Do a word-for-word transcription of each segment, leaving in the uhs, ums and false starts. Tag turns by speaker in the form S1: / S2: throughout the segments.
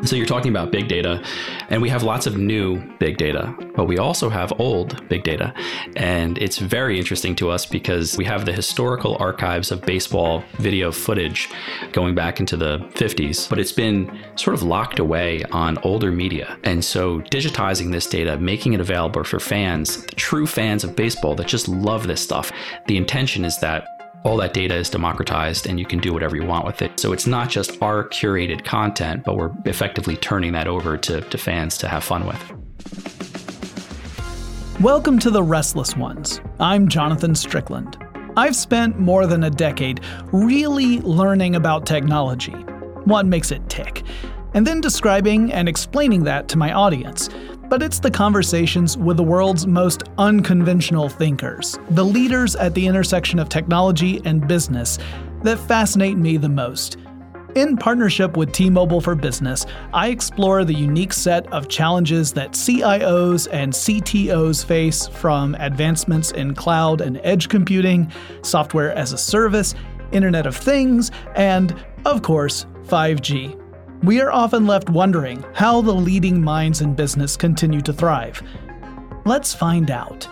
S1: So you're talking about big data, and we have lots of new big data, but we also have old big data. And it's very interesting to us because we have the historical archives of baseball video footage going back into the fifties, but it's been sort of locked away on older media. And so digitizing this data, making it available for fans, the true fans of baseball that just love this stuff, the intention is that all that data is democratized and you can do whatever you want with it. So it's not just our curated content, but we're effectively turning that over to, to fans to have fun with.
S2: Welcome to The Restless Ones. I'm Jonathan Strickland. I've spent more than a decade really learning about technology, what makes it tick, and then describing and explaining that to my audience. But it's the conversations with the world's most unconventional thinkers, the leaders at the intersection of technology and business, that fascinate me the most. In partnership with T-Mobile for Business, I explore the unique set of challenges that C I Os and C T Os face, from advancements in cloud and edge computing, software as a service, Internet of Things, and, of course, five G. We are often left wondering how the leading minds in business continue to thrive. Let's find out.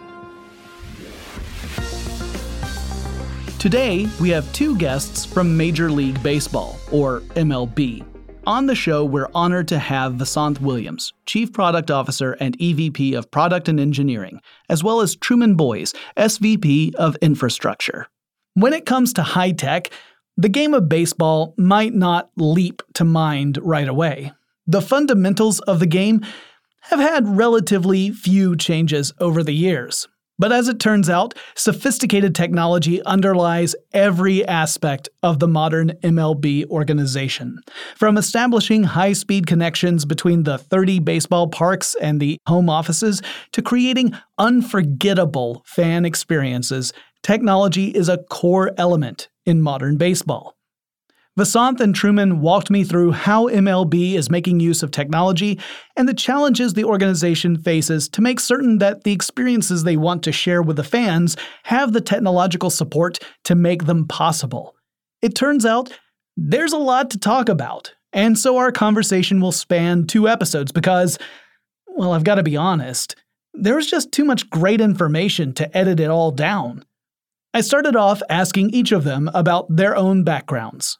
S2: Today, we have two guests from Major League Baseball, or M L B. On the show, we're honored to have Vasanth Williams, Chief Product Officer and E V P of Product and Engineering, as well as Truman Boyes, S V P of Infrastructure. When it comes to high tech, the game of baseball might not leap to mind right away. The fundamentals of the game have had relatively few changes over the years. But as it turns out, sophisticated technology underlies every aspect of the modern M L B organization. From establishing high-speed connections between the thirty baseball parks and the home offices to creating unforgettable fan experiences, technology is a core element in modern baseball. Vasanth and Truman walked me through how M L B is making use of technology and the challenges the organization faces to make certain that the experiences they want to share with the fans have the technological support to make them possible. It turns out there's a lot to talk about, and so our conversation will span two episodes because, well, I've got to be honest, there was just too much great information to edit it all down. I started off asking each of them about their own backgrounds.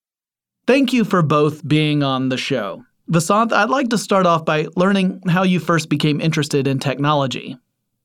S2: Thank you for both being on the show. Vasanth, I'd like to start off by learning how you first became interested in technology.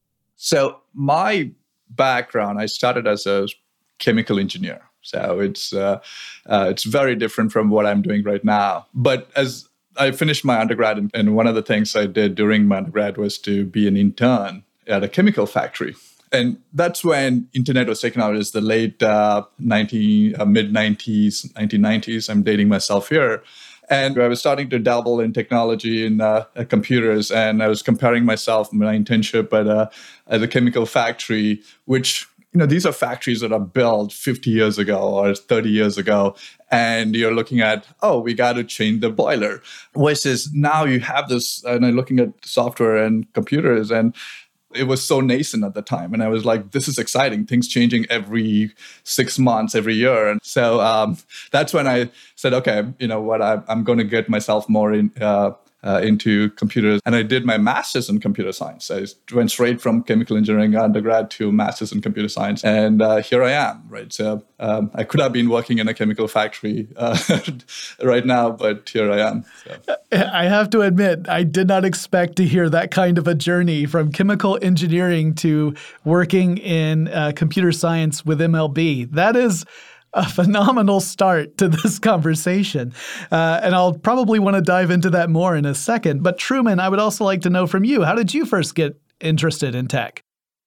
S3: So my background, I started as a chemical engineer. So it's uh, uh, it's very different from what I'm doing right now. But as I finished my undergrad, and, and one of the things I did during my undergrad was to be an intern at a chemical factory. And that's when internet was taken out. It's the late uh, ninety, uh, mid-nineties, nineteen nineties. I'm dating myself here. And I was starting to dabble in technology and uh, computers. And I was comparing myself, my internship at a, at a chemical factory, which, you know, these are factories that are built fifty years ago or thirty years ago. And you're looking at, oh, we got to change the boiler. Versus now you have this, and I'm looking at software and computers, and it was so nascent at the time. And I was like, this is exciting. Things changing every six months, every year. And so um, that's when I said, okay, you know what, I, I'm going to get myself more in, uh, uh, into computers. And I did my master's in computer science. I went straight from chemical engineering undergrad to master's in computer science. And uh, here I am, right? So um, I could have been working in a chemical factory uh, right now, but here I am. So.
S2: I have to admit, I did not expect to hear that kind of a journey from chemical engineering to working in uh, computer science with M L B. That is a phenomenal start to this conversation. Uh, and I'll probably want to dive into that more in a second. But Truman, I would also like to know from you, how did you first get interested in tech?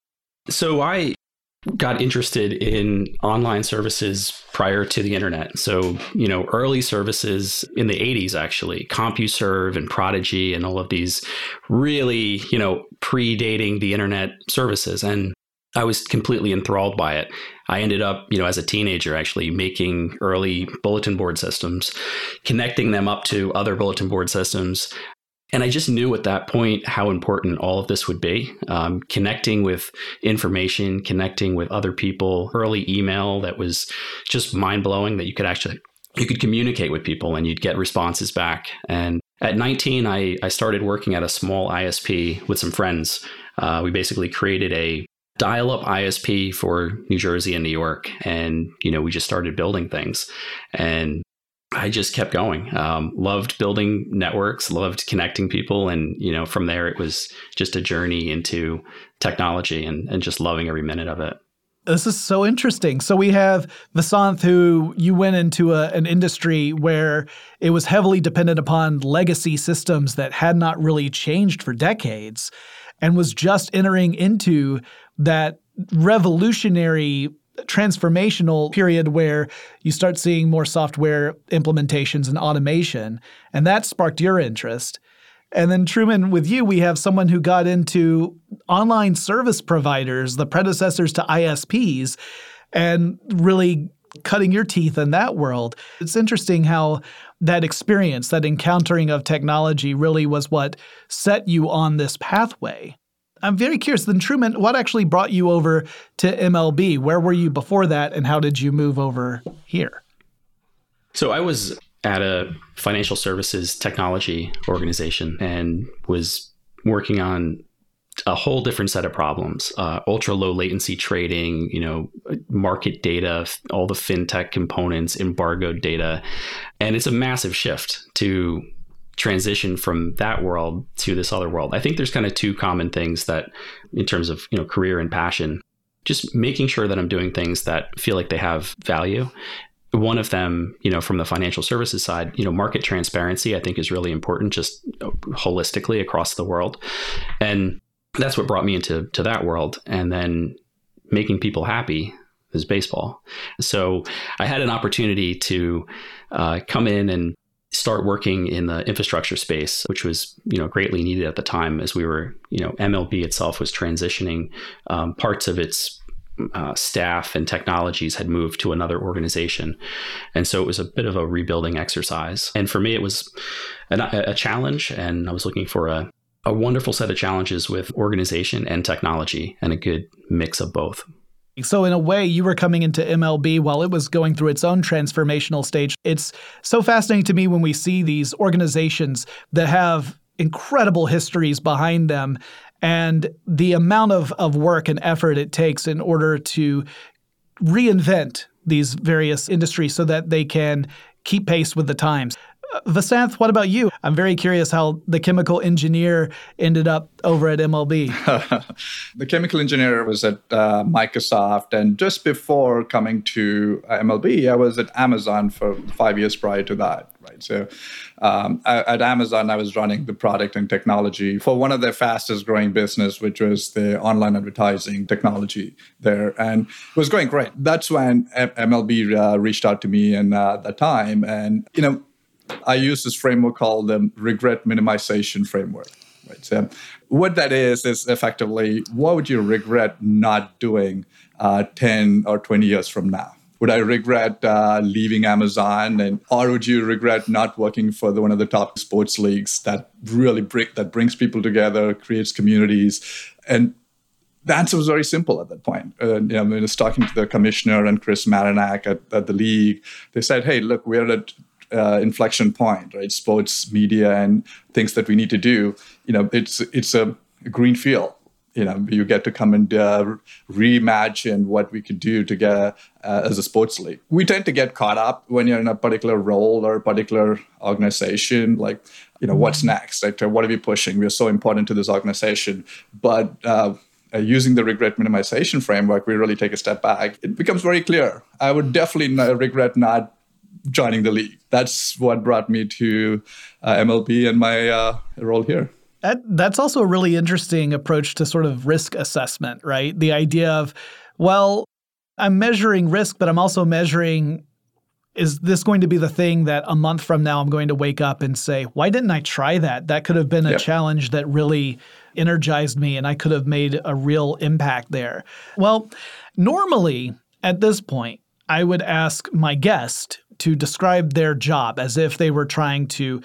S1: So I got interested in online services prior to the internet. So, you know, early services in the eighties, actually, CompuServe and Prodigy and all of these really, you know, predating the internet services. And I was completely enthralled by it. I ended up, you know, as a teenager, actually making early bulletin board systems, connecting them up to other bulletin board systems. And I just knew at that point how important all of this would be. Um, connecting with information, connecting with other people, early email that was just mind blowing that you could actually you could communicate with people and you'd get responses back. And at nineteen, I, I started working at a small I S P with some friends. Uh, we basically created a dial-up I S P for New Jersey and New York. And, you know, we just started building things. And I just kept going. Um, loved building networks, loved connecting people. And, you know, from there, it was just a journey into technology and, and just loving every minute of it.
S2: This is so interesting. So we have Vasanth, who you went into a, an industry where it was heavily dependent upon legacy systems that had not really changed for decades and was just entering into that revolutionary transformational period where you start seeing more software implementations and automation. And that sparked your interest. And then Truman, with you, we have someone who got into online service providers, the predecessors to I S Ps, and really cutting your teeth in that world. It's interesting how that experience, that encountering of technology really was what set you on this pathway. I'm very curious, then Truman, what actually brought you over to M L B? Where were you before that, and how did you move over here?
S1: So I was at a financial services technology organization and was working on a whole different set of problems, uh, ultra low latency trading, you know, market data, all the fintech components, embargoed data. And it's a massive shift to transition from that world to this other world. I think there's kind of two common things that in terms of, you know, career and passion, just making sure that I'm doing things that feel like they have value. One of them, you know, from the financial services side, you know, market transparency, I think is really important just holistically across the world. And that's what brought me into to that world. And then making people happy is baseball. So I had an opportunity to uh, come in and start working in the infrastructure space, which was, you know, greatly needed at the time as we were, you know, M L B itself was transitioning um, parts of its Uh, staff and technologies had moved to another organization. And so it was a bit of a rebuilding exercise. And for me, it was a, a challenge. And I was looking for a, a wonderful set of challenges with organization and technology and a good mix of both.
S2: So in a way, you were coming into M L B while it was going through its own transformational stage. It's so fascinating to me when we see these organizations that have incredible histories behind them and the amount of, of work and effort it takes in order to reinvent these various industries so that they can keep pace with the times. Uh, Vasanth, what about you? I'm very curious how the chemical engineer ended up over at M L B.
S3: The chemical engineer was at uh, Microsoft, and just before coming to uh, M L B, I was at Amazon for five years prior to that. Right. So um, at Amazon, I was running the product and technology for one of their fastest growing business, which was the online advertising technology there. And it was going great. That's when M L B uh, reached out to me and uh, at that time. And, you know, I use this framework called the regret minimization framework. Right. So what that is, is effectively, what would you regret not doing uh, ten or twenty years from now? Would I regret uh, leaving Amazon, and or would you regret not working for the, one of the top sports leagues that really bring, that brings people together, creates communities? And the answer was very simple at that point. Uh, you know, when I was talking to the commissioner and Chris Marinak at, at the league, they said, "Hey, look, we're at uh, inflection point, right? Sports media and things that we need to do. You know, it's it's a green field." You know, you get to come and uh, reimagine what we could do together uh, as a sports league. We tend to get caught up when you're in a particular role or a particular organization, like, you know, what's next? Like, what are we pushing? We're so important to this organization. But uh, uh, using the regret minimization framework, we really take a step back. It becomes very clear. I would definitely not regret not joining the league. That's what brought me to uh, M L B and my uh, role here.
S2: That, that's also a really interesting approach to sort of risk assessment, right? The idea of, well, I'm measuring risk, but I'm also measuring, is this going to be the thing that a month from now I'm going to wake up and say, why didn't I try that? That could have been a
S3: yep.
S2: challenge that really energized me and I could have made a real impact there. Well, normally at this point, I would ask my guest to describe their job as if they were trying to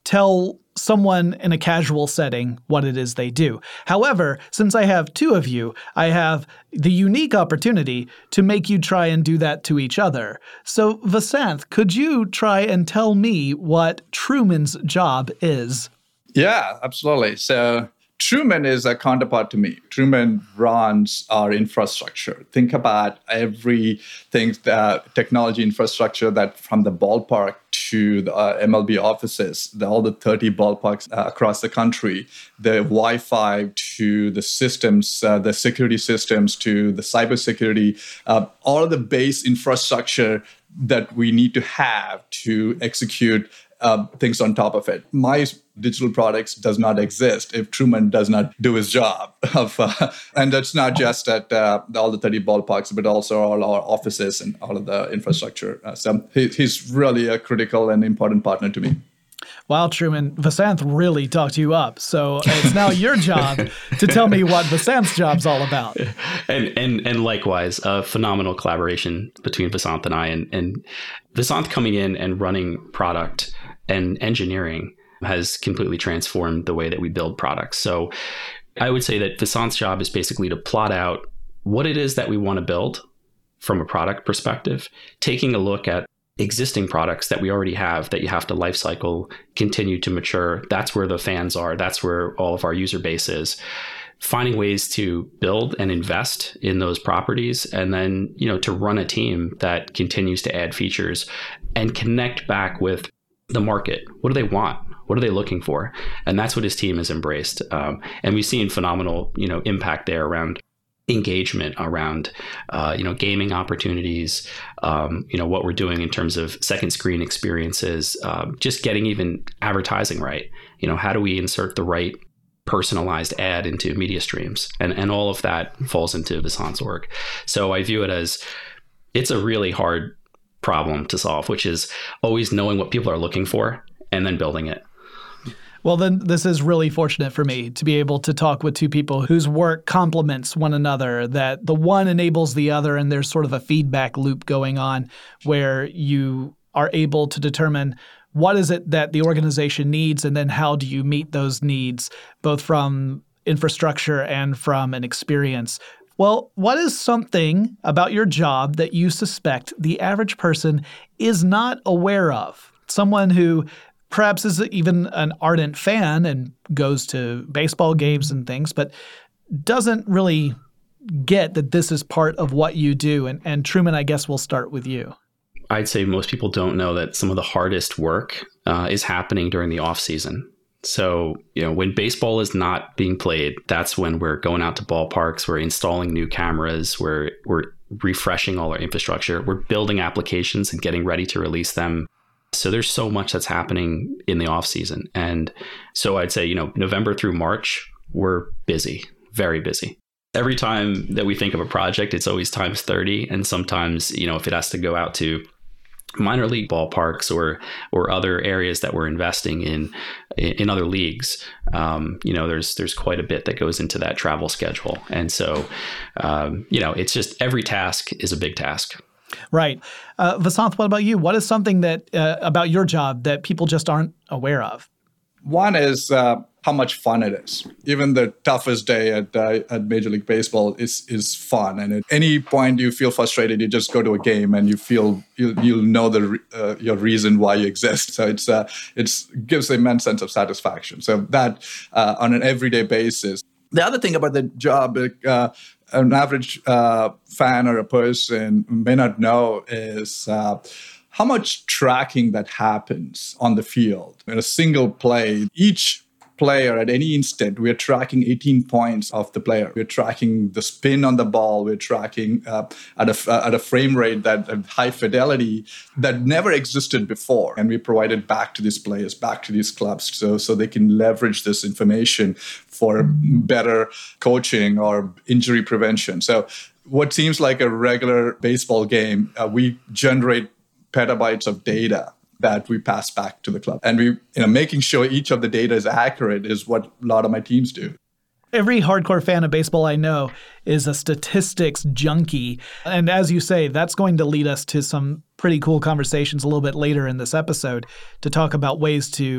S2: tell someone in a casual setting what it is they do. However, since I have two of you, I have the unique opportunity to make you try and do that to each other. So, Vasanth, could you try and tell me what Truman's job is?
S3: Yeah, absolutely. So Truman is a counterpart to me. Truman runs our infrastructure. Think about everything, the technology infrastructure that from the ballpark to the uh, M L B offices, the, all the thirty ballparks uh, across the country, the Wi-Fi to the systems, uh, the security systems to the cybersecurity, uh, all of the base infrastructure that we need to have to execute uh, things on top of it. My digital products does not exist if Truman does not do his job. Of, uh, and that's not just at uh, all the thirty ballparks, but also all our offices and all of the infrastructure. Uh, so he, he's really a critical and important partner to me.
S2: Wow, Truman, Vasanth really talked you up. So it's now your job to tell me what Vasanth's job's all about.
S1: And and and likewise, a phenomenal collaboration between Vasanth and I. And, and Vasanth coming in and running product and engineering has completely transformed the way that we build products. So I would say that Vasanth's job is basically to plot out what it is that we want to build from a product perspective, taking a look at existing products that we already have that you have to life cycle, continue to mature. That's where the fans are. That's where all of our user base is. Finding ways to build and invest in those properties, and then, you know, to run a team that continues to add features and connect back with the market. What do they want? What are they looking for? And that's what his team has embraced. Um, and we've seen phenomenal, you know, impact there around engagement, around, uh, you know, gaming opportunities, um, you know, what we're doing in terms of second screen experiences, um, just getting even advertising right. You know, how do we insert the right personalized ad into media streams? And, and all of that falls into Vasanth's work. So I view it as, it's a really hard problem to solve, which is always knowing what people are looking for and then building it.
S2: Well, then this is really fortunate for me to be able to talk with two people whose work complements one another, that the one enables the other, and there's sort of a feedback loop going on where you are able to determine what is it that the organization needs, and then how do you meet those needs, both from infrastructure and from an experience. Well, what is something about your job that you suspect the average person is not aware of? Someone who perhaps is even an ardent fan and goes to baseball games and things, but doesn't really get that this is part of what you do. And, and Truman, I guess we'll start with you.
S1: I'd say most people don't know that some of the hardest work uh, is happening during the off season. So, you know, when baseball is not being played, that's when we're going out to ballparks, we're installing new cameras, we're we're refreshing all our infrastructure, we're building applications and getting ready to release them. So there's so much that's happening in the off season. And so I'd say, you know, November through March, we're busy, very busy. Every time that we think of a project, it's always times thirty. And sometimes, you know, if it has to go out to minor league ballparks or or other areas that we're investing in in other leagues, um, you know, there's there's quite a bit that goes into that travel schedule. And so, um, you know, it's just every task is a big task.
S2: Right. Uh, Vasanth, what about you? What is something that uh, about your job that people just aren't aware of?
S3: One is uh, how much fun it is. Even the toughest day at uh, at Major League Baseball is is fun. And at any point you feel frustrated, you just go to a game and you feel you you'll know the uh, your reason why you exist. So it's uh, it's gives an immense sense of satisfaction. So that uh, on an everyday basis. The other thing about the job, uh, an average uh, fan or a person may not know is uh, how much tracking that happens on the field. In a single play, each player at any instant, we're tracking eighteen points of the player. We're tracking the spin on the ball. We're tracking uh, at a uh, at a frame rate that at high fidelity that never existed before. And we provide it back to these players, back to these clubs, so so they can leverage this information for better coaching or injury prevention. So what seems like a regular baseball game, uh, we generate petabytes of data that we pass back to the club. And we, you know, making sure each of the data is accurate is what a lot of my teams do.
S2: Every hardcore fan of baseball I know is a statistics junkie. And as you say, that's going to lead us to some pretty cool conversations a little bit later in this episode to talk about ways to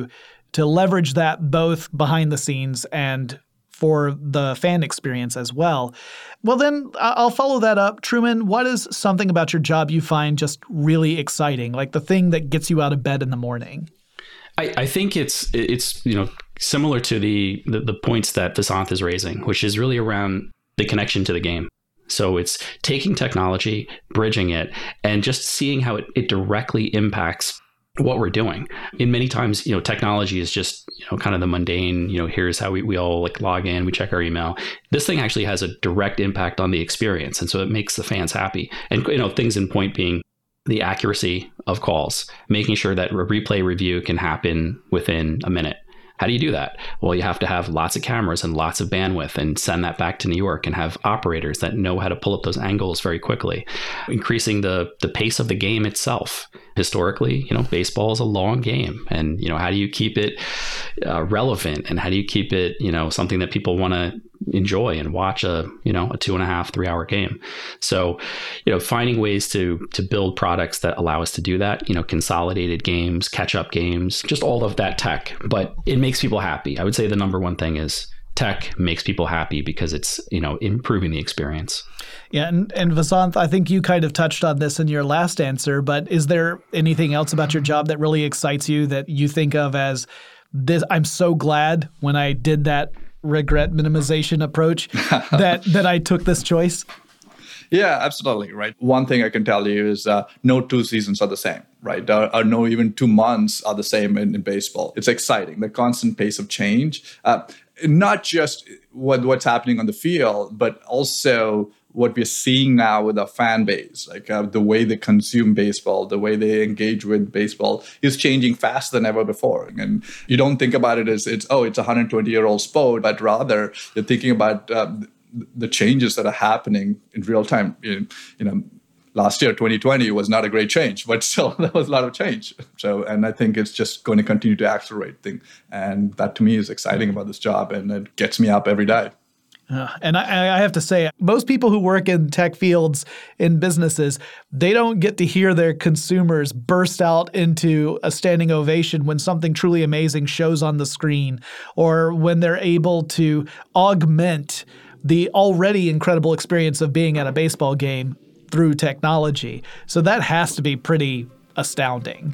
S2: to leverage that both behind the scenes and for the fan experience as well. Well, then I'll follow that up. Truman, what is something about your job you find just really exciting, like the thing that gets you out of bed in the morning?
S1: I, I think it's, it's you know, similar to the, the, the points that Vasanth is raising, which is really around the connection to the game. So it's taking technology, bridging it, and just seeing how it, it directly impacts what we're doing. In many times, you know, technology is just, you know, kind of the mundane, you know, here's how we, we all like log in, we check our email. This thing actually has a direct impact on the experience. And so it makes the fans happy. And, you know, things in point being the accuracy of calls, making sure that a replay review can happen within a minute. How do you do that? Well, you have to have lots of cameras and lots of bandwidth and send that back to New York and have operators that know how to pull up those angles very quickly. Increasing the the pace of the game itself. Historically, you know, baseball is a long game. And, you know, how do you keep it uh, relevant? And how do you keep it, you know, something that people want to enjoy and watch a, you know, a two and a half, three hour game. So, you know, finding ways to to build products that allow us to do that, you know, consolidated games, catch up games, just all of that tech. But it makes people happy. I would say the number one thing is tech makes people happy because it's, you know, improving the experience.
S2: Yeah. And, and Vasanth, I think you kind of touched on this in your last answer, but is there anything else about your job that really excites you that you think of as this? I'm so glad when I did that regret minimization approach that that I took this choice?
S3: Yeah, absolutely. Right. One thing I can tell you is uh, no two seasons are the same, right? Or, or no even two months are the same in, in baseball. It's exciting, the constant pace of change, uh, not just what what's happening on the field, but also what we're seeing now with our fan base, like uh, the way they consume baseball, the way they engage with baseball is changing faster than ever before. And you don't think about it as it's, oh, it's a one hundred twenty year old sport, but rather you're thinking about uh, the changes that are happening in real time. You, you know, last year, twenty twenty was not a great change, but still there was a lot of change. So, and I think it's just going to continue to accelerate things. And that to me is exciting about this job, and it gets me up every day.
S2: Uh, and I, I have to say, most people who work in tech fields, in businesses, they don't get to hear their consumers burst out into a standing ovation when something truly amazing shows on the screen, or when they're able to augment the already incredible experience of being at a baseball game through technology. So that has to be pretty astounding.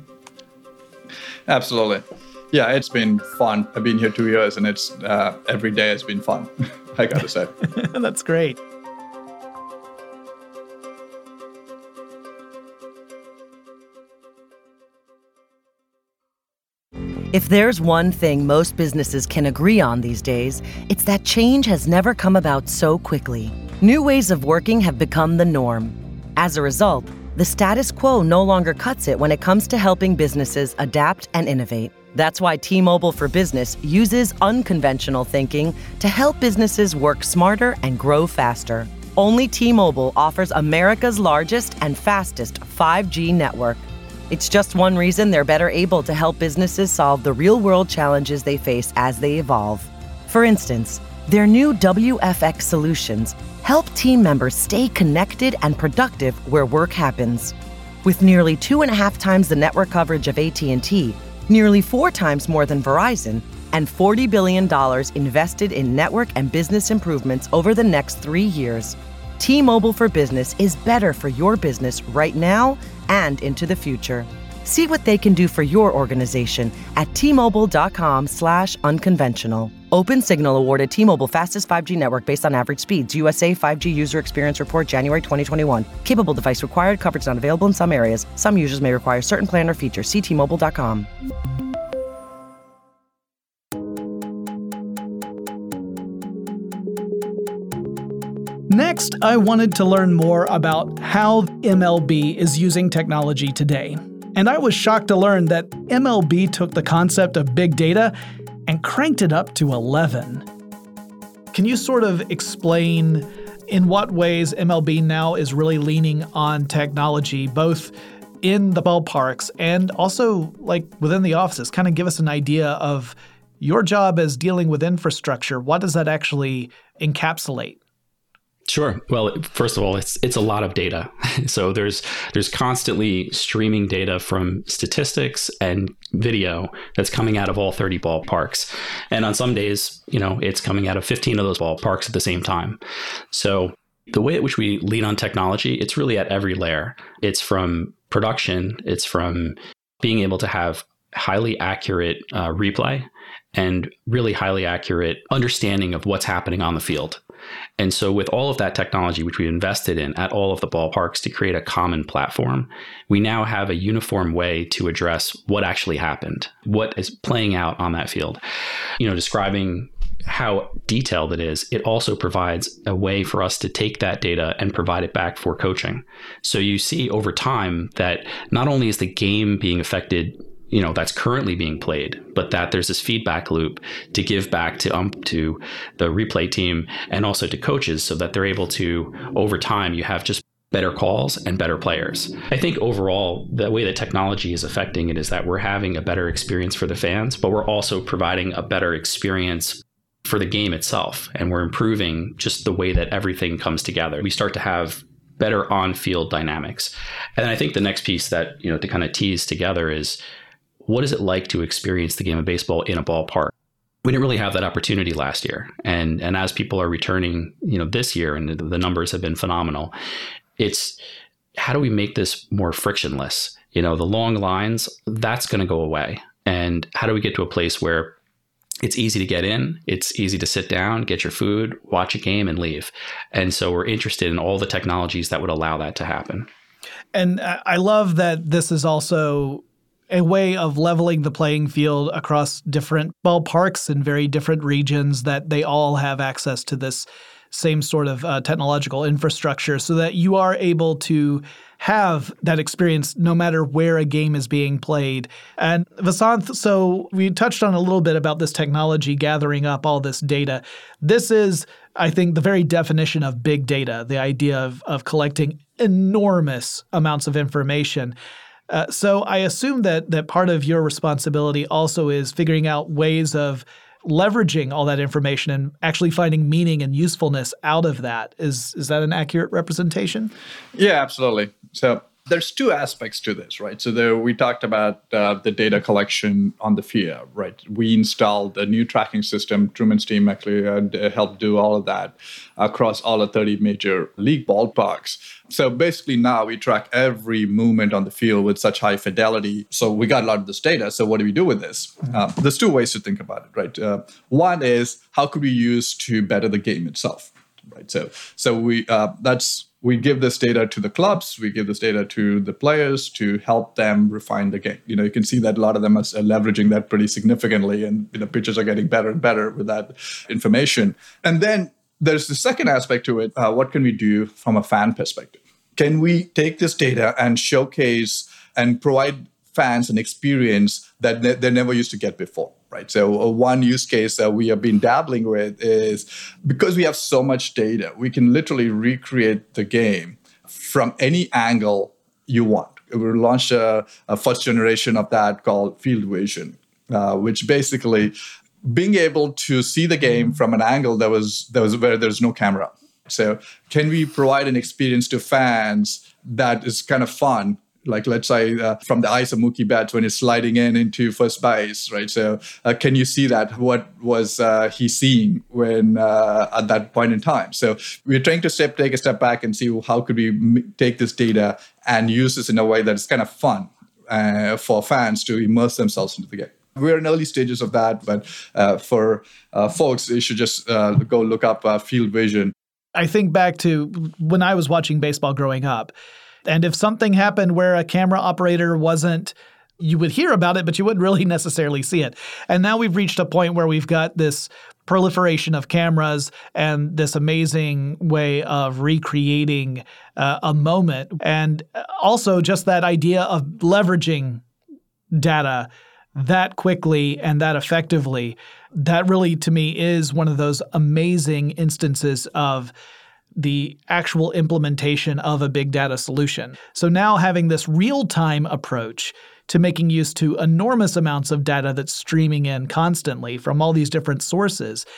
S3: Absolutely. Yeah, it's been fun. I've been here two years, and it's uh, every day has been fun, I gotta say.
S2: That's great.
S4: If there's one thing most businesses can agree on these days, it's that change has never come about so quickly. New ways of working have become the norm. As a result, the status quo no longer cuts it when it comes to helping businesses adapt and innovate. That's why T-Mobile for Business uses unconventional thinking to help businesses work smarter and grow faster. Only T-Mobile offers America's largest and fastest five G network. It's just one reason they're better able to help businesses solve the real-world challenges they face as they evolve. For instance, their new W F X solutions help team members stay connected and productive where work happens. With nearly two and a half times the network coverage of A T and T, nearly four times more than Verizon, and forty billion dollars invested in network and business improvements over the next three years, T-Mobile for Business is better for your business right now and into the future. See what they can do for your organization at T-Mobile.com slash unconventional. Open Signal awarded T-Mobile fastest five G network based on average speeds. U S A five G User Experience Report, January twenty twenty-one. Capable device required. Coverage not available in some areas. Some users may require certain plan or features. See T Mobile dot com.
S2: Next, I wanted to learn more about how M L B is using technology today. And I was shocked to learn that M L B took the concept of big data and cranked it up to eleven. Can you sort of explain in what ways M L B now is really leaning on technology, both in the ballparks and also like within the offices? Kind of give us an idea of your job as dealing with infrastructure. What does that actually encapsulate?
S1: Sure. Well, first of all, it's it's a lot of data. So there's there's constantly streaming data from statistics and video that's coming out of all thirty ballparks. And on some days, you know, it's coming out of fifteen of those ballparks at the same time. So the way at which we lean on technology, it's really at every layer. It's from production, it's from being able to have highly accurate uh, replay and really highly accurate understanding of what's happening on the field. And so with all of that technology, which we invested in at all of the ballparks to create a common platform, we now have a uniform way to address what actually happened, what is playing out on that field. You know, describing how detailed it is, it also provides a way for us to take that data and provide it back for coaching. So you see over time that not only is the game being affected, you know, that's currently being played, but that there's this feedback loop to give back to um, to the replay team and also to coaches so that they're able to, over time, you have just better calls and better players. I think overall, the way that technology is affecting it is that we're having a better experience for the fans, but we're also providing a better experience for the game itself. And we're improving just the way that everything comes together. We start to have better on-field dynamics. And I think the next piece that, you know, to kind of tease together is, what is it like to experience the game of baseball in a ballpark? We didn't really have that opportunity last year. And and as people are returning, you know, this year, and the numbers have been phenomenal, it's how do we make this more frictionless? You know, the long lines, that's going to go away. And how do we get to a place where it's easy to get in, it's easy to sit down, get your food, watch a game, and leave? And so we're interested in all the technologies that would allow that to happen.
S2: And I love that this is also a way of leveling the playing field across different ballparks in very different regions, that they all have access to this same sort of uh, technological infrastructure so that you are able to have that experience no matter where a game is being played. And Vasanth, so we touched on a little bit about this technology gathering up all this data. This is, I think, the very definition of big data, the idea of, of collecting enormous amounts of information. Uh, so I assume that that part of your responsibility also is figuring out ways of leveraging all that information and actually finding meaning and usefulness out of that. Is is that an accurate representation?
S3: Yeah, absolutely. So there's two aspects to this, right? So there, we talked about uh, the data collection on the field, right? We installed a new tracking system. Truman's team actually uh, helped do all of that across all the thirty major league ballparks. So basically now we track every movement on the field with such high fidelity. So we got a lot of this data. So what do we do with this? Mm-hmm. Uh, there's two ways to think about it, right? Uh, one is, how could we use to better the game itself, right? So so we uh, that's we give this data to the clubs, we give this data to the players to help them refine the game. You know, you can see that a lot of them are leveraging that pretty significantly, and you know, pitchers are getting better and better with that information. And then there's the second aspect to it. Uh, what can we do from a fan perspective? Can we take this data and showcase and provide fans an experience that ne- they never used to get before, right? So uh, one use case that we have been dabbling with is, because we have so much data, we can literally recreate the game from any angle you want. We launched a, a first generation of that called Field Vision, uh, which basically being able to see the game from an angle that was that was where there's no camera. So can we provide an experience to fans that is kind of fun? Like, let's say uh, from the eyes of Mookie Betts when he's sliding in into first base, right? So uh, can you see that? What was uh, he seeing when uh, at that point in time? So we're trying to step, take a step back and see how could we m- take this data and use this in a way that's kind of fun uh, for fans to immerse themselves into the game. We're in early stages of that, but uh, for uh, folks, you should just uh, go look up uh, Field Vision.
S2: I think back to when I was watching baseball growing up, and if something happened where a camera operator wasn't, you would hear about it, but you wouldn't really necessarily see it. And now we've reached a point where we've got this proliferation of cameras and this amazing way of recreating uh, a moment. And also just that idea of leveraging data that quickly and that effectively, that really, to me, is one of those amazing instances of the actual implementation of a big data solution. So now having this real-time approach to making use to enormous amounts of data that's streaming in constantly from all these different sources,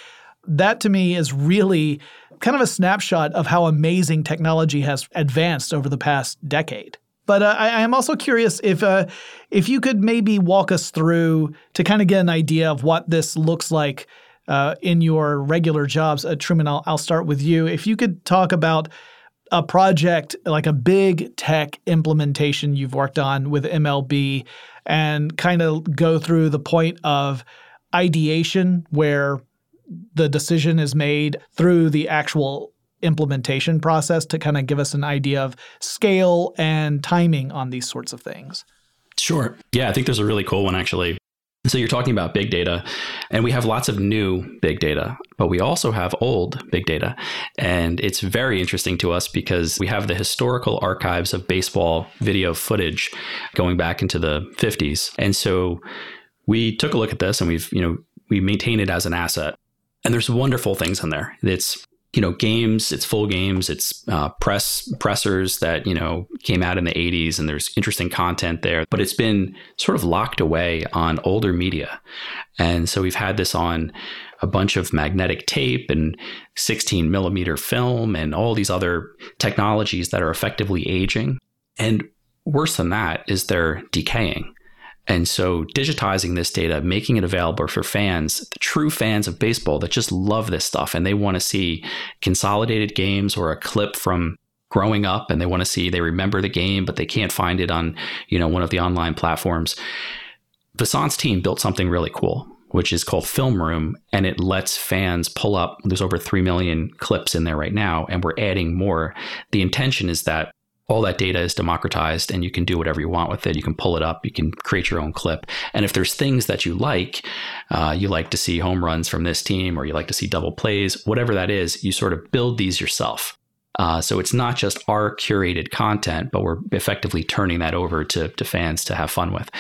S2: that to me is really kind of a snapshot of how amazing technology has advanced over the past decade. But uh, I, I am also curious if uh, if you could maybe walk us through to kind of get an idea of what this looks like uh, in your regular jobs. Uh, Truman, I'll, I'll start with you. If you could talk about a project, like a big tech implementation you've worked on with M L B, and kind of go through the point of ideation where the decision is made through the actual implementation process to kind of give us an idea of scale and timing on these sorts of things.
S1: Sure. Yeah, I think there's a really cool one, actually. So you're talking about big data, and we have lots of new big data, but we also have old big data. And it's very interesting to us because we have the historical archives of baseball video footage going back into the fifties. And so we took a look at this and we've, you know, we maintain it as an asset. And there's wonderful things in there. It's, you know, games, it's full games, it's uh, press pressers that, you know, came out in the eighties, and there's interesting content there, but it's been sort of locked away on older media. And so we've had this on a bunch of magnetic tape and sixteen millimeter film and all these other technologies that are effectively aging. And worse than that is they're decaying. And so digitizing this data, making it available for fans, the true fans of baseball that just love this stuff and they want to see consolidated games or a clip from growing up, and they want to see, they remember the game, but they can't find it on, you know, one of the online platforms. Vasanth's team built something really cool, which is called Film Room, and it lets fans pull up. There's over three million clips in there right now, and we're adding more. The intention is that all that data is democratized and you can do whatever you want with it. You can pull it up, you can create your own clip. And if there's things that you like, uh, you like to see home runs from this team, or you like to see double plays, whatever that is, you sort of build these yourself. Uh, so it's not just our curated content, but we're effectively turning that over to, to fans to have fun with.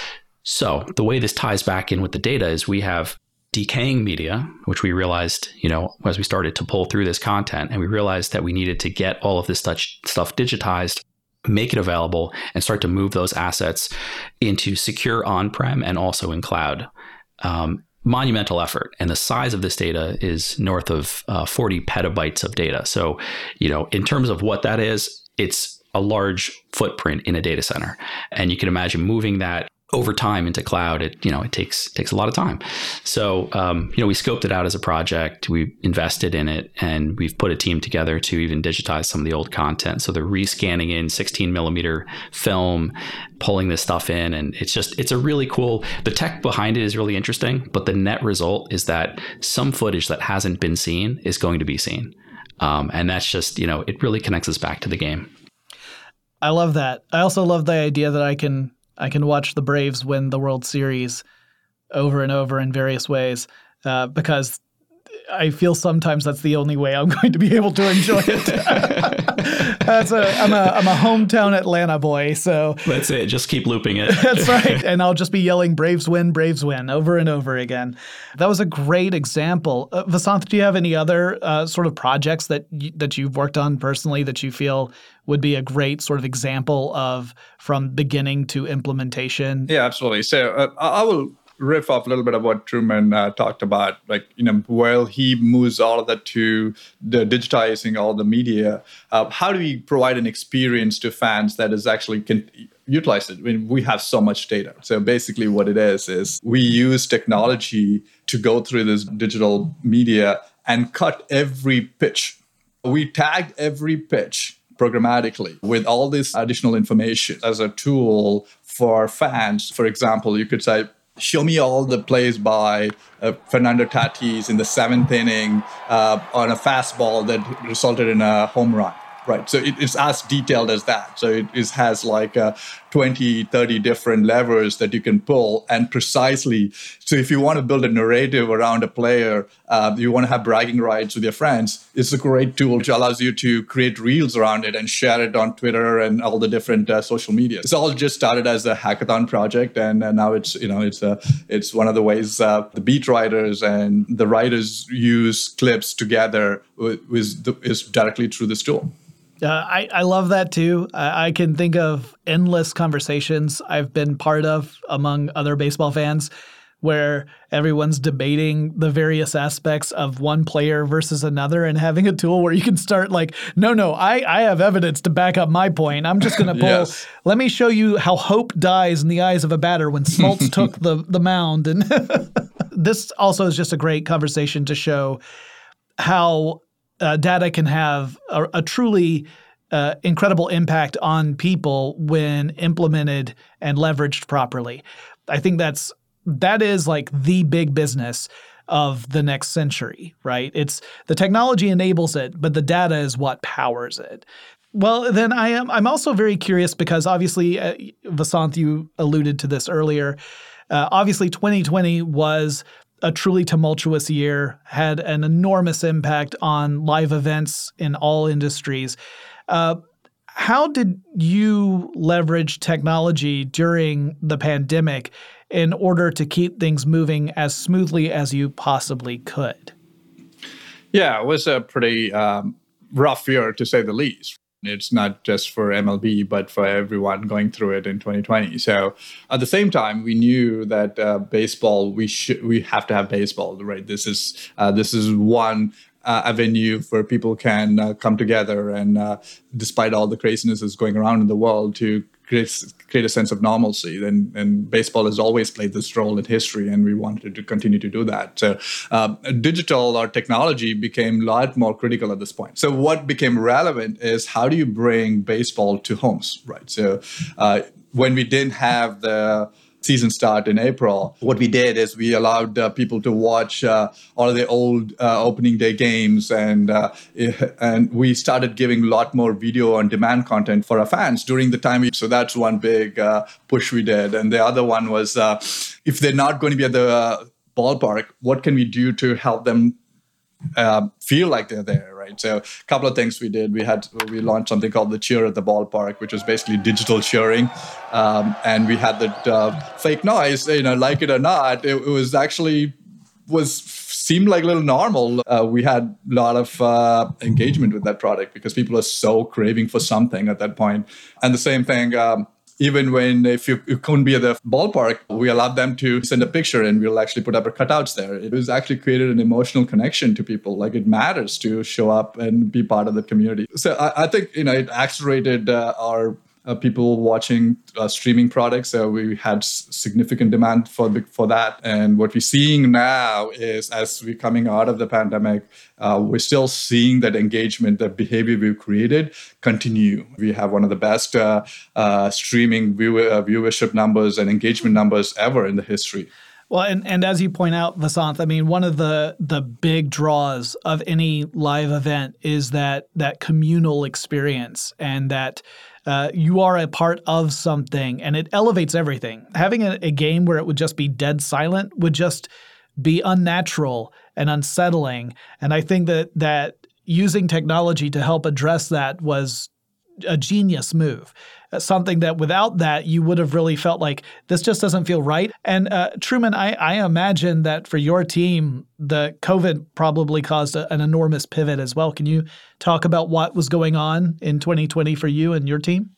S1: So the way this ties back in with the data is we have decaying media, which we realized, you know, as we started to pull through this content, and we realized that we needed to get all of this such stuff digitized, make it available, and start to move those assets into secure on-prem and also in cloud. Um, monumental effort. And the size of this data is north of uh, forty petabytes of data. So, you know, in terms of what that is, it's a large footprint in a data center. And you can imagine moving that over time into cloud. It, you know, it takes takes a lot of time. So, um, you know, we scoped it out as a project. We invested in it, and we've put a team together to even digitize some of the old content. So they're rescanning in sixteen millimeter film, pulling this stuff in, and it's just it's a really cool. The tech behind it is really interesting, but the net result is that some footage that hasn't been seen is going to be seen, um, and that's just, you know, it really connects us back to the game.
S2: I love that. I also love the idea that I can. I can watch the Braves win the World Series over and over in various ways uh, because I feel sometimes that's the only way I'm going to be able to enjoy it. that's a, I'm, a, I'm a hometown Atlanta boy, so...
S1: That's it. Just keep looping it.
S2: That's right. And I'll just be yelling, Braves win, Braves win, over and over again. That was a great example. Uh, Vasanth, do you have any other uh, sort of projects that you, that you've worked on personally that you feel would be a great sort of example of from beginning to implementation?
S3: Yeah, absolutely. So uh, I will riff off a little bit of what Truman uh, talked about. Like, you know, while he moves all of that to the digitizing all the media, uh, how do we provide an experience to fans that is actually can utilize it? I mean, we have so much data. So basically what it is, is we use technology to go through this digital media and cut every pitch. We tagged every pitch programmatically with all this additional information as a tool for fans. For example, you could say, show me all the plays by uh, Fernando Tatis in the seventh inning uh, on a fastball that resulted in a home run. Right. So it, it's as detailed as that. So it is, has like uh, twenty, thirty different levers that you can pull, and precisely. So if you want to build a narrative around a player, uh, you want to have bragging rights with your friends, it's a great tool which allows you to create reels around it and share it on Twitter and all the different uh, social media. It's all just started as a hackathon project, and uh, now it's, you know, it's a, it's one of the ways uh, the beat writers and the writers use clips together with, with the, is directly through this tool.
S2: Uh, I, I love that too. I, I can think of endless conversations I've been part of among other baseball fans where everyone's debating the various aspects of one player versus another, and having a tool where you can start like, no, no, I, I have evidence to back up my point. I'm just going to pull, yes. Let me show you how hope dies in the eyes of a batter when Smoltz took the, the mound. And this also is just a great conversation to show how uh, data can have a, a truly uh, incredible impact on people when implemented and leveraged properly. I think that's that is like the big business of the next century, right? It's the technology enables it, but the data is what powers it. Well, then I am I'm also very curious because obviously, uh, Vasanth, you alluded to this earlier. Uh, obviously, twenty twenty was a truly tumultuous year, had an enormous impact on live events in all industries. Uh, how did you leverage technology during the pandemic in order to keep things moving as smoothly as you possibly could?
S3: Yeah, it was a pretty um, rough year, to say the least. It's not just for M L B, but for everyone going through it in twenty twenty. So at the same time, we knew that uh, baseball, we should we have to have baseball, right? This is uh, this is one uh, avenue where people can uh, come together and, uh, despite all the craziness that's going around in the world, to create create a sense of normalcy. And, and baseball has always played this role in history, and we wanted to continue to do that. So uh, digital or technology became a lot more critical at this point. So what became relevant is how do you bring baseball to homes, right? So uh, when we didn't have the season start in April, what we did is we allowed uh, people to watch uh, all of the old uh, opening day games, and uh, and we started giving a lot more video on demand content for our fans during the time. We, so that's one big uh, push we did. And the other one was uh, if they're not going to be at the uh, ballpark, what can we do to help them Uh, feel like they're there, right? So a couple of things we did. We had we launched something called the Cheer at the Ballpark, which was basically digital cheering, um, and we had that uh, fake noise. You know, like it or not, it, it was actually was seemed like a little normal. Uh, we had a lot of uh, engagement with that product because people are so craving for something at that point. And the same thing. Um, Even when, if you, you couldn't be at the ballpark, we allowed them to send a picture and we'll actually put up our cutouts there. It was actually created an emotional connection to people. Like it matters to show up and be part of the community. So I, I think, you know, it accelerated uh, our uh, people watching uh, streaming products. So we had s- significant demand for the, for that. And what we're seeing now is as we're coming out of the pandemic, uh, we're still seeing that engagement, the behavior we've created continue. We have one of the best uh, uh, streaming viewer, uh, viewership numbers and engagement numbers ever in the history.
S2: Well, and, and as you point out, Vasanth, I mean, one of the the big draws of any live event is that that communal experience, and that uh, you are a part of something, and it elevates everything. Having a, a game where it would just be dead silent would just be unnatural and unsettling. And I think that that using technology to help address that was a genius move. Something that without that, you would have really felt like this just doesn't feel right. And uh, Truman, I, I imagine that for your team, the COVID probably caused a, an enormous pivot as well. Can you talk about what was going on in twenty twenty for you and your team?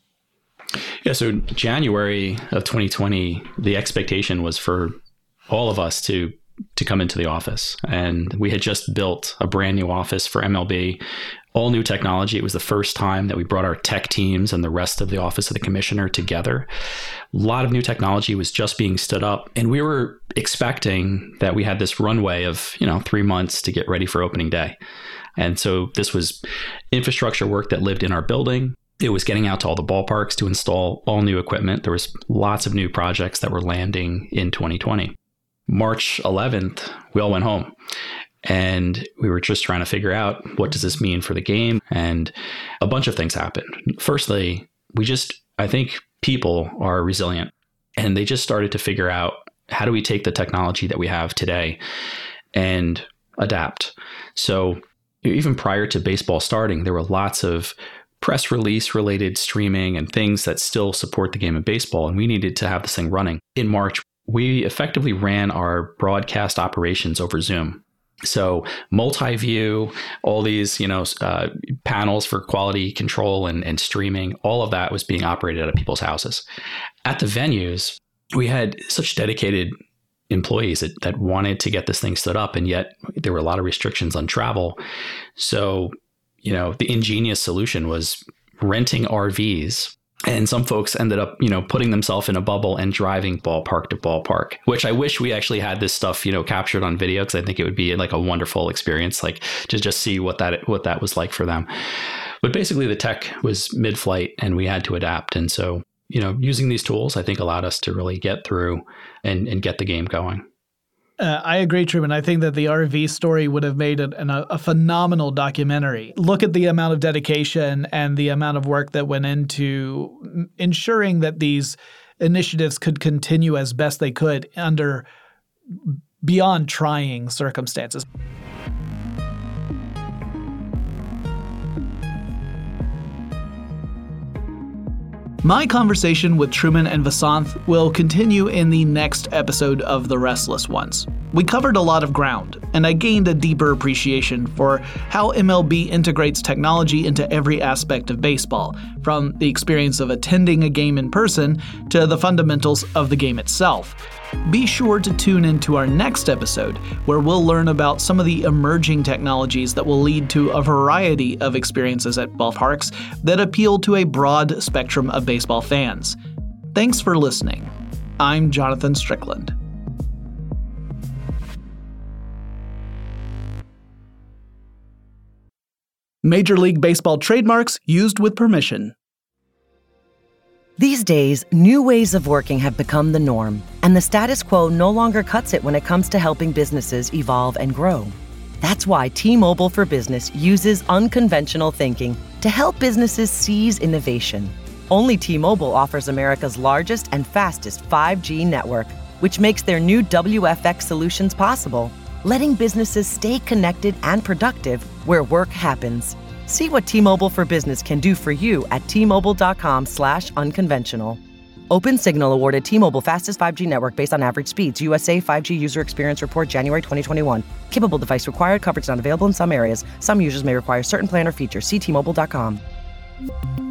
S1: Yeah, so January of twenty twenty, the expectation was for all of us to to come into the office. And we had just built a brand new office for M L B. All new technology. It was the first time that we brought our tech teams and the rest of the Office of the Commissioner together. A lot of new technology was just being stood up. And we were expecting that we had this runway of, you know, three months to get ready for opening day. And so this was infrastructure work that lived in our building. It was getting out to all the ballparks to install all new equipment. There was lots of new projects that were landing in twenty twenty. March eleventh, we all went home. And we were just trying to figure out, what does this mean for the game? And a bunch of things happened. Firstly, we just, I think people are resilient, and they just started to figure out, how do we take the technology that we have today and adapt? So even prior to baseball starting, there were lots of press release related streaming and things that still support the game of baseball. And we needed to have this thing running. In March, we effectively ran our broadcast operations over Zoom. So multi-view, all these, you know, uh, panels for quality control and, and streaming, all of that was being operated out of people's houses. At the venues, we had such dedicated employees that, that wanted to get this thing stood up. And yet there were a lot of restrictions on travel. So, you know, the ingenious solution was renting R Vs. And some folks ended up, you know, putting themselves in a bubble and driving ballpark to ballpark, which I wish we actually had this stuff, you know, captured on video, because I think it would be like a wonderful experience, like to just see what that what that was like for them. But basically the tech was mid-flight and we had to adapt. And so, you know, using these tools, I think allowed us to really get through and, and get the game going.
S2: Uh, I agree, Truman. I think that the R V story would have made it an, a, a phenomenal documentary. Look at the amount of dedication and the amount of work that went into ensuring that these initiatives could continue as best they could under beyond trying circumstances. My conversation with Truman and Vasanth will continue in the next episode of The Restless Ones. We covered a lot of ground, and I gained a deeper appreciation for how M L B integrates technology into every aspect of baseball, from the experience of attending a game in person to the fundamentals of the game itself. Be sure to tune into our next episode, where we'll learn about some of the emerging technologies that will lead to a variety of experiences at ballparks that appeal to a broad spectrum of baseball fans. Thanks for listening. I'm Jonathan Strickland. Major League Baseball trademarks used with permission.
S4: These days, new ways of working have become the norm, and the status quo no longer cuts it when it comes to helping businesses evolve and grow. That's why T-Mobile for Business uses unconventional thinking to help businesses seize innovation. Only T-Mobile offers America's largest and fastest five G network, which makes their new W F X solutions possible, letting businesses stay connected and productive where work happens. See what T-Mobile for Business can do for you at T-Mobile.com slash unconventional. Open Signal awarded T-Mobile fastest five G network based on average speeds. U S A five G user experience report January twenty twenty-one. Capable device required. Coverage not available in some areas. Some users may require certain plan or features. See T Mobile dot com.